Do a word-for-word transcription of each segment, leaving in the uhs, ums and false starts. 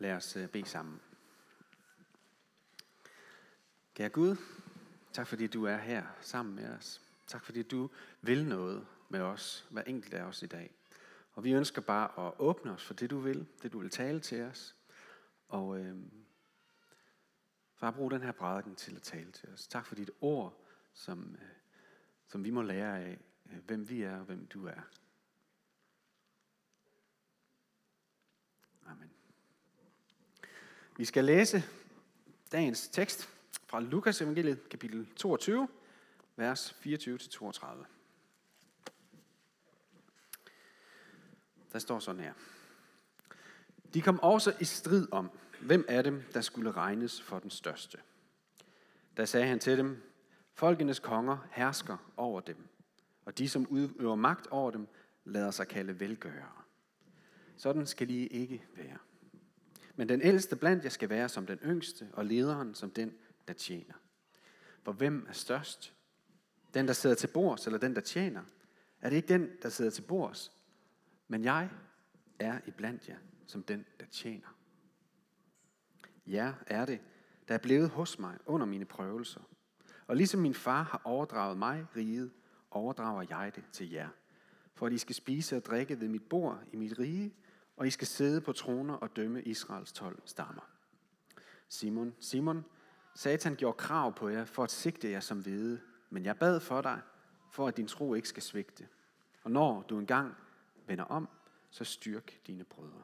Lad os bede sammen. Kære Gud, tak fordi du er her sammen med os. Tak fordi du vil noget med os, hver enkelt af os i dag. Og vi ønsker bare at åbne os for det du vil, det du vil tale til os. Og øh, far, brug den her prædiken til at tale til os. Tak for dit ord, som, øh, som vi må lære af, øh, hvem vi er og hvem du er. Amen. Vi skal læse dagens tekst fra Lukas evangeliet, kapitel toogtyve, vers fireogtyve til toogtredive. Der står sådan her. De kom også i strid om, hvem af dem, der skulle regnes for den største. Der sagde han til dem, folkenes konger hersker over dem, og de, som udøver magt over dem, lader sig kalde velgørere. Sådan skal de ikke være. Men den ældste blandt jer skal være som den yngste, og lederen som den, der tjener. For hvem er størst? Den, der sidder til bords, eller den, der tjener? Er det ikke den, der sidder til bords? Men jeg er iblandt jer som den, der tjener. Ja, er det, der er blevet hos mig under mine prøvelser. Og ligesom min far har overdraget mig riget, overdrager jeg det til jer. For at I skal spise og drikke ved mit bord i mit rige, og I skal sidde på troner og dømme Israels tolv stammer. Simon, Simon, Satan gjorde krav på jer for at sigte jer som hvede, men jeg bad for dig, for at din tro ikke skal svigte. Og når du engang vender om, så styrk dine brødre.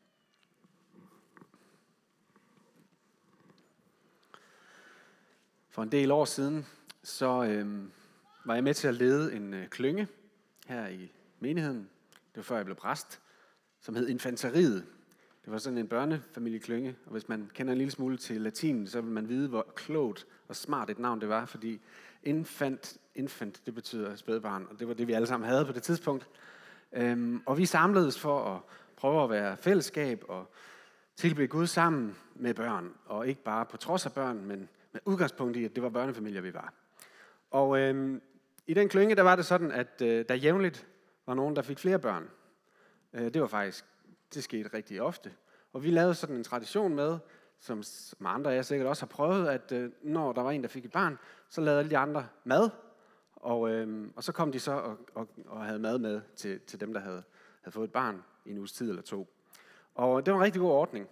For en del år siden, så øh, var jeg med til at lede en øh, klynge her i menigheden. Det var før jeg blev præst, som hed Infanteriet. Det var sådan en børnefamilieklynge, og hvis man kender en lille smule til latin, så vil man vide, hvor klogt og smart et navn det var, fordi infant, infant det betyder spædbarn, og det var det, vi alle sammen havde på det tidspunkt. Øhm, og vi samledes for at prøve at være fællesskab og tilbede Gud sammen med børn, og ikke bare på trods af børn, men med udgangspunkt i, at det var børnefamilier, vi var. Og øhm, i den klynge, der var det sådan, at øh, der jævnligt var nogen, der fik flere børn. Øh, det var faktisk, det skete rigtig ofte. Og vi lavede sådan en tradition med, som, som andre af jer sikkert også har prøvet, at øh, når der var en, der fik et barn, så lavede alle de andre mad, og, øh, og så kom de så og, og, og havde mad med til, til dem, der havde, havde fået et barn i en uges tid eller to. Og det var en rigtig god ordning.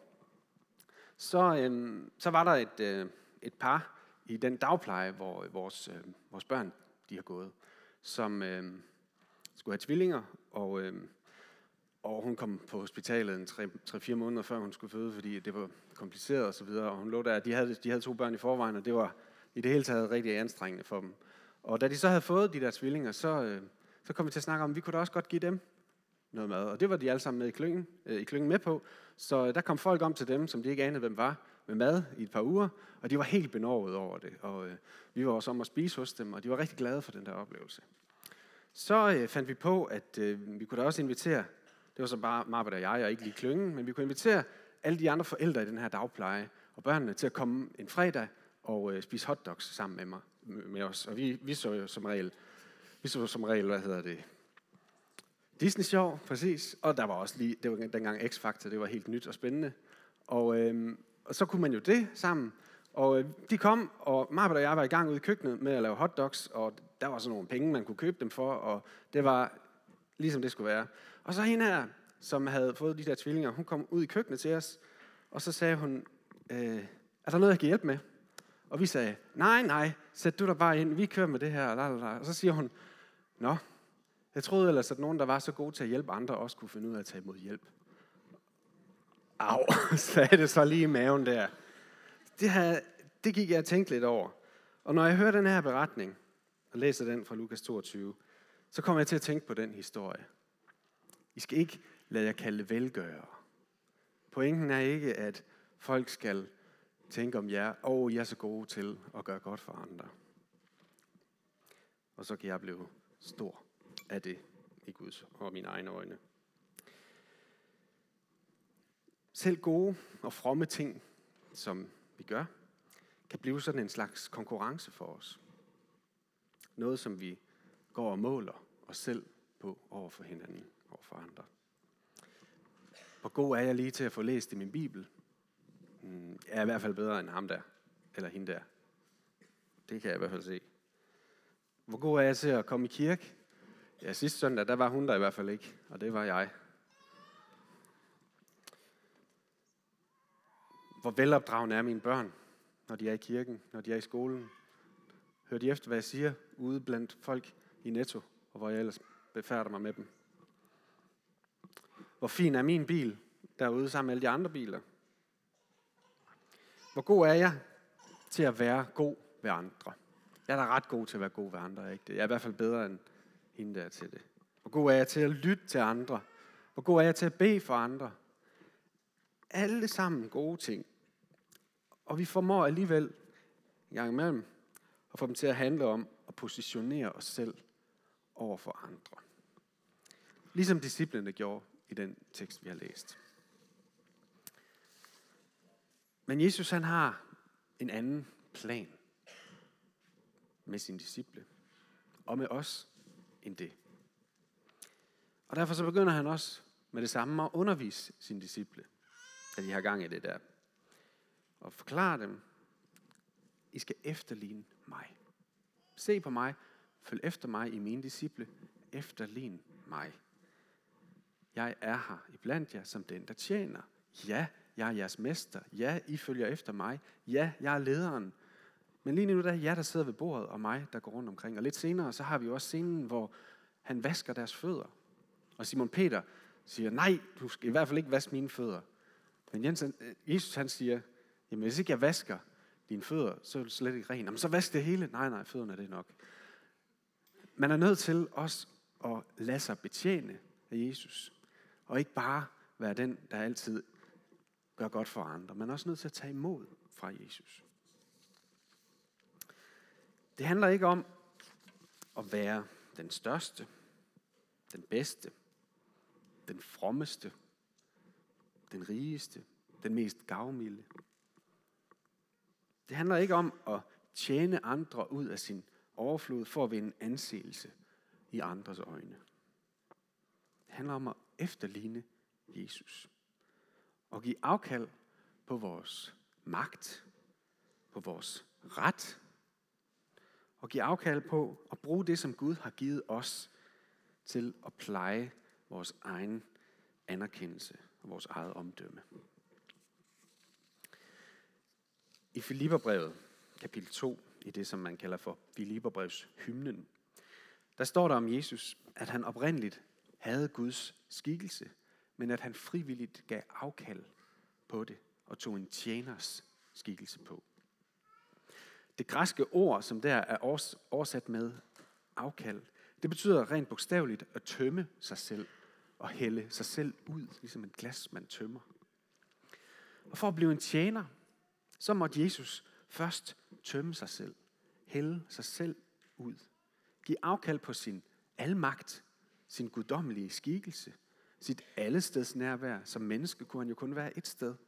Så, øh, så var der et, øh, et par i den dagpleje, hvor vores, øh, vores børn de har gået, som øh, skulle have tvillinger, og, øh, og hun kom på hospitalet en tre-fire måneder før hun skulle føde, fordi det var kompliceret og så videre, og hun lå der, de havde, de havde to børn i forvejen, og det var i det hele taget rigtig anstrengende for dem. Og da de så havde fået de der tvillinger, så, øh, så kom vi til at snakke om, at vi kunne da også godt give dem noget mad, og det var de alle sammen med i klyngen, øh, i klyngen med på, så der kom folk om til dem, som de ikke anede, hvem var, med mad i et par uger, og de var helt benovet over det, og øh, vi var også om at spise hos dem, og de var rigtig glade for den der oplevelse. Så øh, fandt vi på, at øh, vi kunne da også invitere, det var så bare Marbet og jeg, og ikke lige klyngen, men vi kunne invitere alle de andre forældre i den her dagpleje, og børnene til at komme en fredag og øh, spise hotdogs sammen med mig, med os, og vi, vi så jo som regel, vi så som regel, hvad hedder det, Disney Show, præcis, og der var også lige, det var dengang X-Factor, det var helt nyt og spændende, og, øh, og så kunne man jo det sammen, og øh, de kom, og Marbet og jeg var i gang ude i køkkenet med at lave hotdogs, og der var sådan nogle penge, man kunne købe dem for, og det var ligesom det skulle være. Og så hende her, som havde fået de der tvillinger, hun kom ud i køkkenet til os, og så sagde hun, øh, er der noget, jeg kan hjælpe med? Og vi sagde, nej, nej, sæt du der bare ind, vi kører med det her, og så siger hun, nå, jeg troede ellers, at nogen, der var så gode til at hjælpe andre, også kunne finde ud af at tage imod hjælp. Au, sagde det så lige i maven der. Det, her, det gik jeg og tænkte lidt over. Og når jeg hører den her beretning, og læser den fra Lukas toogtyve, så kommer jeg til at tænke på den historie. I skal ikke lade jer kalde velgørere. Pointen er ikke, at folk skal tænke om jer, åh, oh, I er så gode til at gøre godt for andre. Og så kan jeg blive stor af det i Guds og mine egne øjne. Selv gode og fromme ting, som vi gør, kan blive sådan en slags konkurrence for os. Noget, som vi går og måler os selv på over for hinanden, over for andre. Hvor god er jeg lige til at få læst i min bibel? Jeg er i hvert fald bedre end ham der, eller hende der. Det kan jeg i hvert fald se. Hvor god er jeg til at komme i kirke? Ja, sidste søndag, der var hun der i hvert fald ikke, og det var jeg. Hvor velopdragende er mine børn, når de er i kirken, når de er i skolen? Hører de efter, hvad jeg siger, ude blandt folk i Netto, og hvor jeg ellers befærder mig med dem? Hvor fin er min bil derude sammen med alle de andre biler? Hvor god er jeg til at være god ved andre? Jeg er da ret god til at være god ved andre, ikke det? Jeg er i hvert fald bedre end hende der til det. Hvor god er jeg til at lytte til andre? Hvor god er jeg til at bede for andre? Alle sammen gode ting. Og vi formår alligevel en gang imellem at få dem til at handle om at positionere os selv over for andre. Ligesom disciplene gjorde i den tekst, vi har læst. Men Jesus, han har en anden plan med sine disciple og med os end det. Og derfor så begynder han også med det samme at undervise sine disciple, da de har gang i det der. Og forklare dem, I skal efterligne mig. Se på mig, følg efter mig i mine disciple, efterligne mig. Jeg er her iblandt jer som den, der tjener. Ja, jeg er jeres mester. Ja, I følger efter mig. Ja, jeg er lederen. Men lige nu der er jer, der sidder ved bordet, og mig, der går rundt omkring. Og lidt senere, så har vi jo også scenen, hvor han vasker deres fødder. Og Simon Peter siger, nej, du skal i hvert fald ikke vaske mine fødder. Men Jesus han siger, jamen hvis ikke jeg vasker dine fødder, så er du slet ikke ren. Jamen så vask det hele. Nej, nej, fødderne er det nok. Man er nødt til også at lade sig betjene af Jesus. Og ikke bare være den, der altid gør godt for andre. Man er også nødt til at tage imod fra Jesus. Det handler ikke om at være den største, den bedste, den frommeste, den rigeste, den mest gavmilde. Det handler ikke om at tjene andre ud af sin overflod for at vinde anseelse i andres øjne. Det handler om at efterligne Jesus og give afkald på vores magt, på vores ret, og give afkald på at bruge det, som Gud har givet os til at pleje vores egen anerkendelse og vores eget omdømme. I Filipperbrevet, kapitel to, i det, som man kalder for Filipperbrevs hymnen, der står der om Jesus, at han oprindeligt havde Guds skikkelse, men at han frivilligt gav afkald på det og tog en tjeners skikkelse på. Det græske ord, som der er oversat med afkald, det betyder rent bogstaveligt at tømme sig selv og hælde sig selv ud, ligesom et glas, man tømmer. Og for at blive en tjener, så måtte Jesus først tømme sig selv, hælde sig selv ud, give afkald på sin almagt, sin guddommelige skikkelse, sit allesteds nærvær. Som menneske kunne han jo kun være et sted.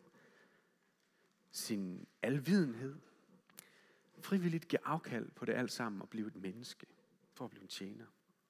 Sin alvidenhed. Frivilligt give afkald på det alt sammen og blive et menneske for at blive en tjener.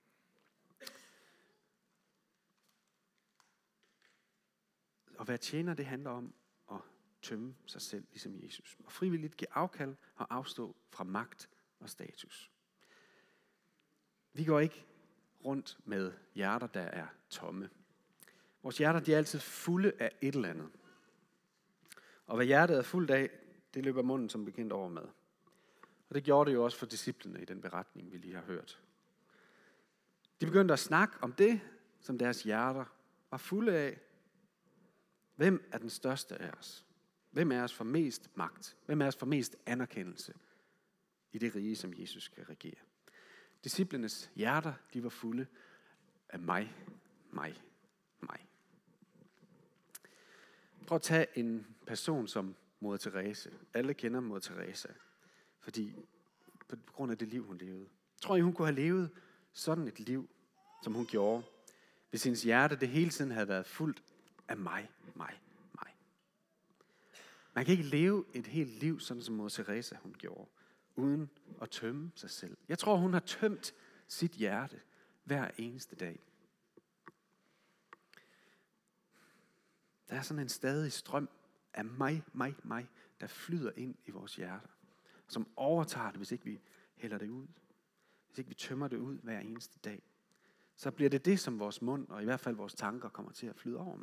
At være tjener, det handler om at tømme sig selv, ligesom Jesus. Og frivilligt give afkald og afstå fra magt og status. Vi går ikke rundt med hjerter, der er tomme. Vores hjerter, de er altid fulde af et eller andet. Og hvad hjertet er fuldt af, det løber munden som bekendt over med. Og det gjorde det jo også for disciplene i den beretning, vi lige har hørt. De begyndte at snakke om det, som deres hjerter var fulde af. Hvem er den største af os? Hvem er os for mest magt? Hvem er os for mest anerkendelse i det rige, som Jesus skal regere? Disciplenes hjerter, de var fulde af mig, mig, mig. Prøv at tage en person som Moder Teresa. Alle kender Moder Teresa, fordi på grund af det liv, hun levede. Tror I, hun kunne have levet sådan et liv, som hun gjorde, hvis hendes hjerte det hele tiden havde været fuldt af mig, mig, mig? Man kan ikke leve et helt liv, sådan som Moder Teresa hun gjorde, uden at tømme sig selv. Jeg tror, hun har tømt sit hjerte hver eneste dag. Der er sådan en stadig strøm af mig, mig, mig, der flyder ind i vores hjerter, som overtager det, hvis ikke vi hælder det ud. Hvis ikke vi tømmer det ud hver eneste dag, så bliver det det, som vores mund, og i hvert fald vores tanker, kommer til at flyde over med.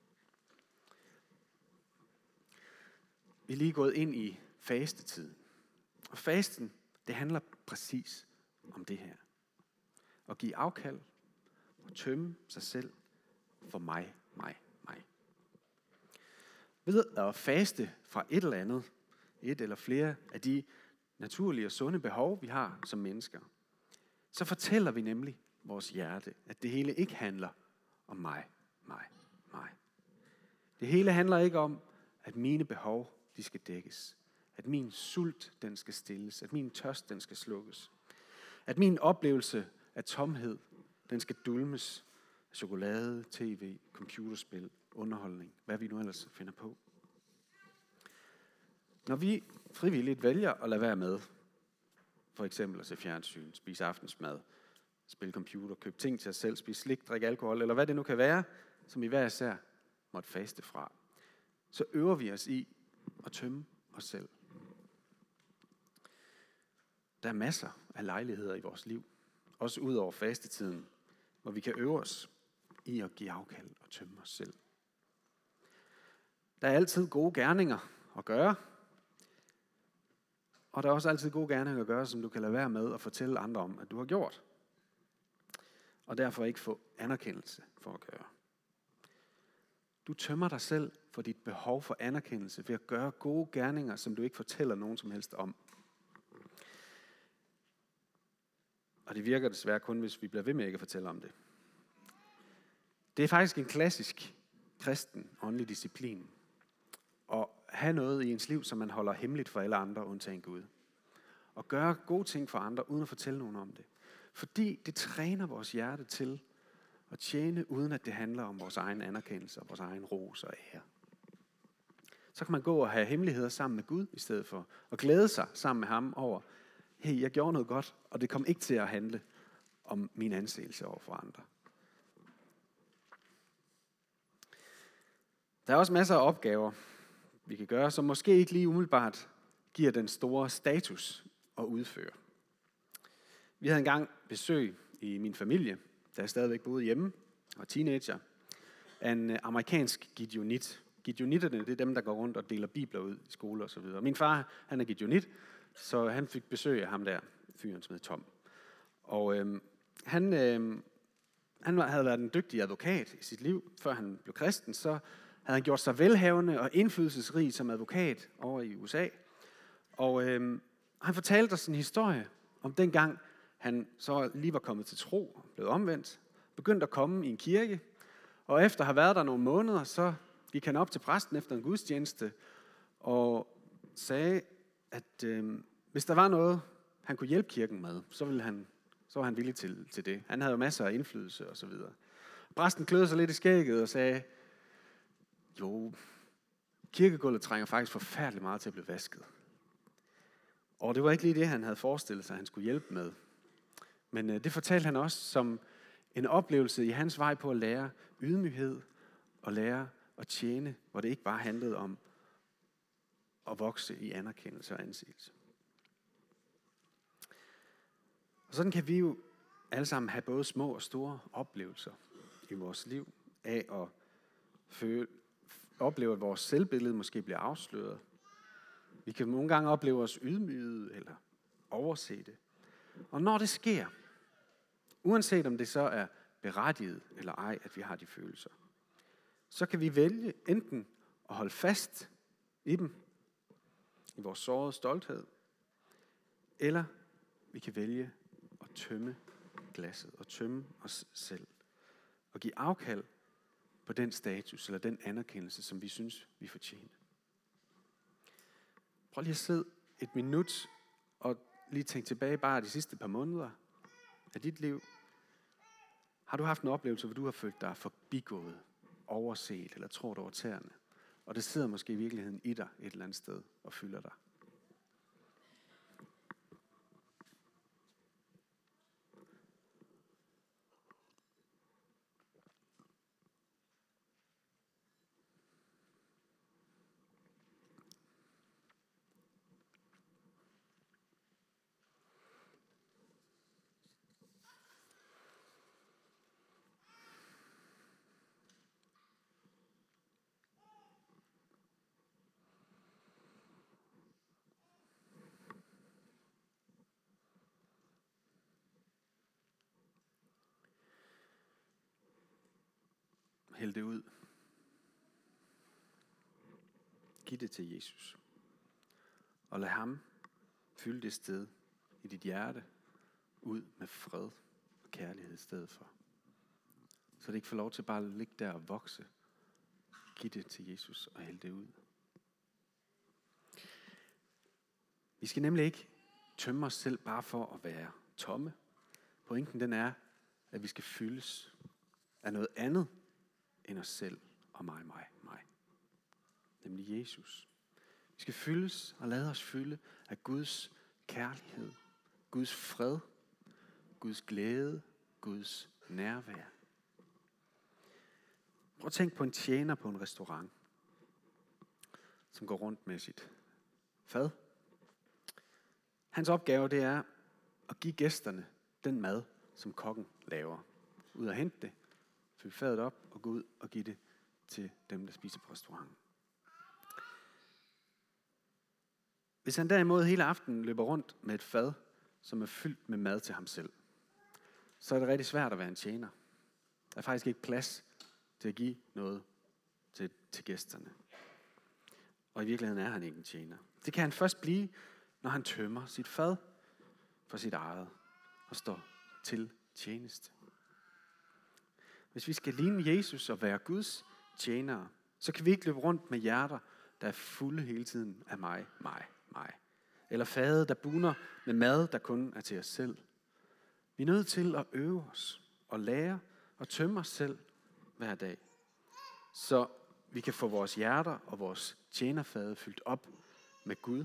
Vi er lige gået ind i fastetiden. Og fasten, det handler præcis om det her. At give afkald og tømme sig selv for mig, mig, mig. Ved at faste fra et eller andet, et eller flere af de naturlige og sunde behov, vi har som mennesker, så fortæller vi nemlig vores hjerte, at det hele ikke handler om mig, mig, mig. Det hele handler ikke om, at mine behov, de skal dækkes. At min sult, den skal stilles. At min tørst, den skal slukkes. At min oplevelse af tomhed, den skal dulmes af chokolade, tv, computerspil, underholdning, hvad vi nu ellers finder på. Når vi frivilligt vælger at lade være med, for eksempel at se fjernsyn, spise aftensmad, spille computer, købe ting til os selv, spise slik, drikke alkohol, eller hvad det nu kan være, som vi hver især måtte faste fra, så øver vi os i at tømme os selv. Der er masser af lejligheder i vores liv, også ud over fastetiden, hvor vi kan øve os i at give afkald og tømme os selv. Der er altid gode gerninger at gøre, og der er også altid gode gerninger at gøre, som du kan lade være med at fortælle andre om, at du har gjort. Og derfor ikke få anerkendelse for at gøre. Du tømmer dig selv for dit behov for anerkendelse ved at gøre gode gerninger, som du ikke fortæller nogen som helst om. Og det virker desværre kun, hvis vi bliver ved med ikke at fortælle om det. Det er faktisk en klassisk kristen åndelig disciplin at have noget i ens liv, som man holder hemmeligt for alle andre, undtagen Gud. Og gøre gode ting for andre, uden at fortælle nogen om det. Fordi det træner vores hjerte til at tjene, uden at det handler om vores egen anerkendelse og vores egen ros og ære. Så kan man gå og have hemmeligheder sammen med Gud, i stedet for at glæde sig sammen med ham over, hey, jeg gjorde noget godt, og det kom ikke til at handle om min anseelse over for andre. Der er også masser af opgaver, vi kan gøre, som måske ikke lige umiddelbart giver den store status at udføre. Vi havde engang besøg i min familie, da jeg stadigvæk boede hjemme og teenager, af en amerikansk gideonit. Gideonitterne, det er dem, der går rundt og deler bibler ud i skole og så videre. Min far, han er gideonit, så han fik besøg af ham der, fyren som hed Tom. Og øhm, han, øhm, han havde været en dygtig advokat i sit liv, før han blev kristen, så havde han gjort sig velhavende og indflydelsesrig som advokat over i U S A. Og øhm, han fortalte os en historie om dengang, han så lige var kommet til tro, blevet omvendt, begyndte at komme i en kirke, og efter at have været der nogle måneder, så gik han op til præsten efter en gudstjeneste og sagde, at øh, hvis der var noget, han kunne hjælpe kirken med, så, ville han, så var han villig til, til det. Han havde jo masser af indflydelse og så videre. Præsten kløede sig lidt i skægget og sagde, jo, kirkegulvet trænger faktisk forfærdeligt meget til at blive vasket. Og det var ikke lige det, han havde forestillet sig, at han skulle hjælpe med. Men øh, det fortalte han også som en oplevelse i hans vej på at lære ydmyghed og lære at tjene, hvor det ikke bare handlede om at vokse i anerkendelse og anseelse. Og sådan kan vi jo alle sammen have både små og store oplevelser i vores liv af at føle, opleve, at vores selvbillede måske bliver afsløret. Vi kan nogle gange opleve os ydmyget eller overse det. Og når det sker, uanset om det så er berettiget eller ej, at vi har de følelser, så kan vi vælge enten at holde fast i dem, i vores sårede stolthed, eller vi kan vælge at tømme glasset og tømme os selv og give afkald på den status eller den anerkendelse, som vi synes, vi fortjener. Prøv lige at sidde et minut og lige tænke tilbage bare de sidste par måneder af dit liv. Har du haft en oplevelse, hvor du har følt dig forbigået, overset eller trådt over tæerne, og det sidder måske i virkeligheden i dig et eller andet sted og fylder dig? hæld det ud. Giv det til Jesus. Og lad ham fylde det sted i dit hjerte ud med fred og kærlighed i stedet for. Så det ikke får lov til bare at ligge der og vokse. Giv det til Jesus og hæld det ud. Vi skal nemlig ikke tømme os selv bare for at være tomme. Pointen den er, at vi skal fyldes af noget andet end os selv og mig, mig, mig. Nemlig Jesus. Vi skal fyldes og lade os fylde af Guds kærlighed, Guds fred, Guds glæde, Guds nærvær. Prøv at tænk på en tjener på en restaurant, som går rundt med sit fad. Hans opgave det er at give gæsterne den mad, som kokken laver. Ud og hente det, fylde fadet op og gå ud og give det til dem, der spiser på restauranten. Hvis han derimod hele aftenen løber rundt med et fad, som er fyldt med mad til ham selv, så er det rigtig svært at være en tjener. Der er faktisk ikke plads til at give noget til, til gæsterne. Og i virkeligheden er han ikke en tjener. Det kan han først blive, når han tømmer sit fad for sit eget og står til tjeneste. Hvis vi skal ligne Jesus og være Guds tjenere, så kan vi ikke løbe rundt med hjerter, der er fulde hele tiden af mig, mig, mig. Eller fade, der buner med mad, der kun er til os selv. Vi er nødt til at øve os og lære og tømme os selv hver dag, så vi kan få vores hjerter og vores tjenerfade fyldt op med Gud.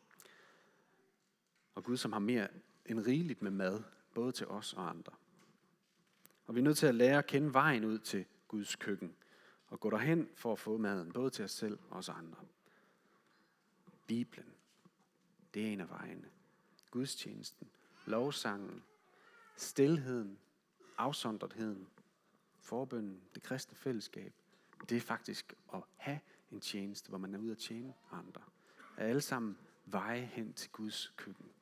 Og Gud, som har mere end rigeligt med mad, både til os og andre. Og vi er nødt til at lære at kende vejen ud til Guds køkken, og gå derhen for at få maden, både til os selv og os andre. Bibelen, det er en af vejene. Gudstjenesten, lovsangen, stilheden, afsondretheden, forbønnen, det kristne fællesskab, det er faktisk at have en tjeneste, hvor man er ude at tjene andre. Er alle sammen veje hen til Guds køkken.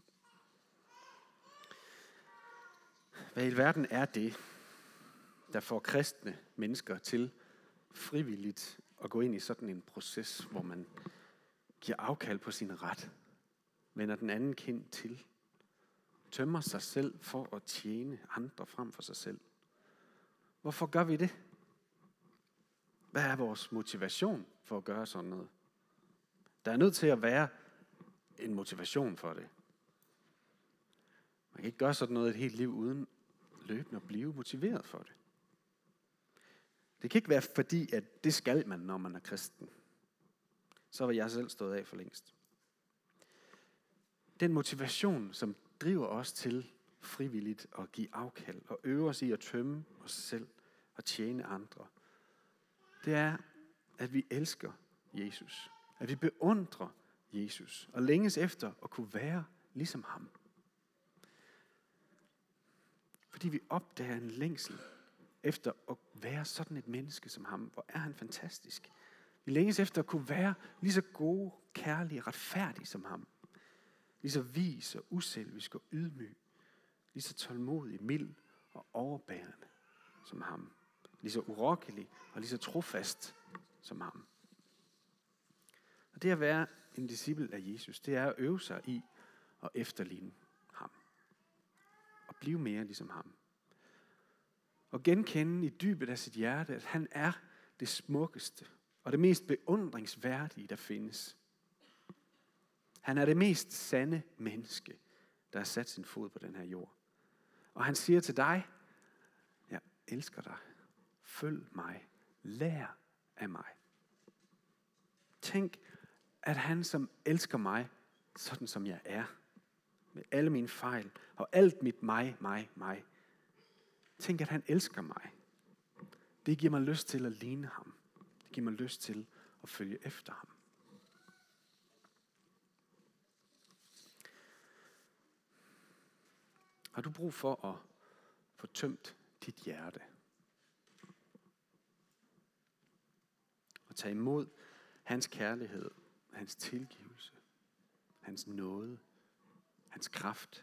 Hvad i verden er det, der får kristne mennesker til frivilligt at gå ind i sådan en proces, hvor man giver afkald på sin ret, vender den anden kind til, tømmer sig selv for at tjene andre frem for sig selv? Hvorfor gør vi det? Hvad er vores motivation for at gøre sådan noget? Der er nødt til at være en motivation for det. Man kan ikke gøre sådan noget et helt liv uden løbende at blive motiveret for det. Det kan ikke være fordi, at det skal man, når man er kristen. Så var jeg selv stået af for længst. Den motivation, som driver os til frivilligt at give afkald og øve os i at tømme os selv og tjene andre, det er, at vi elsker Jesus. At vi beundrer Jesus og længes efter at kunne være ligesom ham. Fordi vi opdager en længsel efter at være sådan et menneske som ham. Hvor er han fantastisk. Vi længes efter at kunne være lige så gode, kærlige, retfærdige som ham. Lige så vis og uselvisk og ydmyg. Lige så tålmodig, mild og overbærende som ham. Lige så urokkelig og lige så trofast som ham. Og det at være en disciple af Jesus, det er at øve sig i at efterligne ham. Og blive mere ligesom ham. Og genkende i dybet af sit hjerte, at han er det smukkeste og det mest beundringsværdige, der findes. Han er det mest sande menneske, der har sat sin fod på den her jord. Og han siger til dig, jeg elsker dig. Følg mig. Lær af mig. Tænk, at han som elsker mig, sådan som jeg er, med alle mine fejl og alt mit mig, mig, mig. Tænk, at han elsker mig. Det giver mig lyst til at ligne ham. Det giver mig lyst til at følge efter ham. Har du brug for at få tømt dit hjerte? Og tage imod hans kærlighed, hans tilgivelse, hans nåde, hans kraft.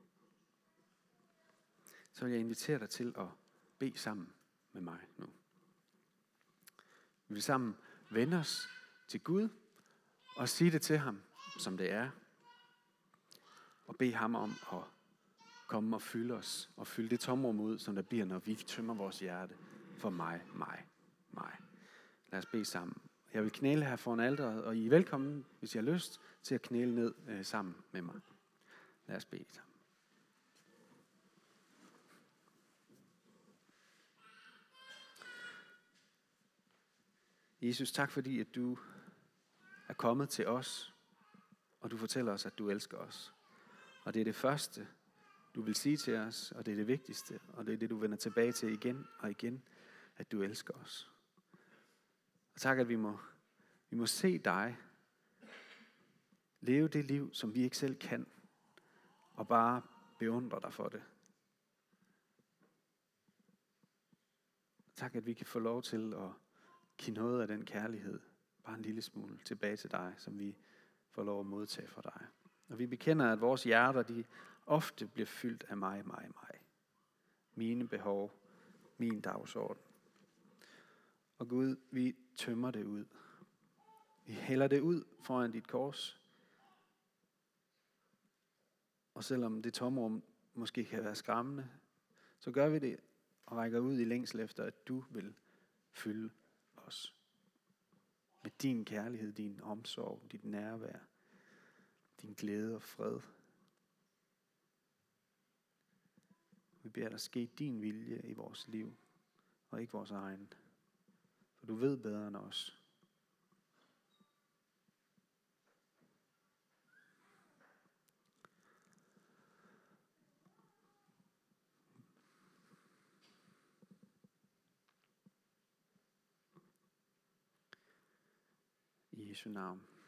Så vil jeg invitere dig til at bede sammen med mig nu. Vi vil sammen vende os til Gud og sige det til ham, som det er. Og bede ham om at komme og fylde os, og fylde det tomrum ud, som der bliver, når vi tømmer vores hjerte for mig, mig, mig. Lad os bede sammen. Jeg vil knæle her foran alteret, og I er velkommen, hvis I har lyst, til at knæle ned øh, sammen med mig. Lad os bede sammen. Jesus, tak fordi, at du er kommet til os, og du fortæller os, at du elsker os. Og det er det første, du vil sige til os, og det er det vigtigste, og det er det, du vender tilbage til igen og igen, at du elsker os. Og tak, at vi må, vi må se dig leve det liv, som vi ikke selv kan, og bare beundre dig for det. Tak, at vi kan få lov til at give noget af den kærlighed, bare en lille smule, tilbage til dig, som vi får lov at modtage fra dig. Og vi bekender, at vores hjerter, de ofte bliver fyldt af mig, mig, mig. Mine behov, min dagsorden. Og Gud, vi tømmer det ud. Vi hælder det ud foran dit kors. Og selvom det tomrum måske kan være skræmmende, så gør vi det og rækker ud i længsel efter, at du vil fylde os. Med din kærlighed, din omsorg, dit nærvær, din glæde og fred. Vi beder dig ske din vilje i vores liv, og ikke vores egen. For du ved bedre end os. I Jesu navn.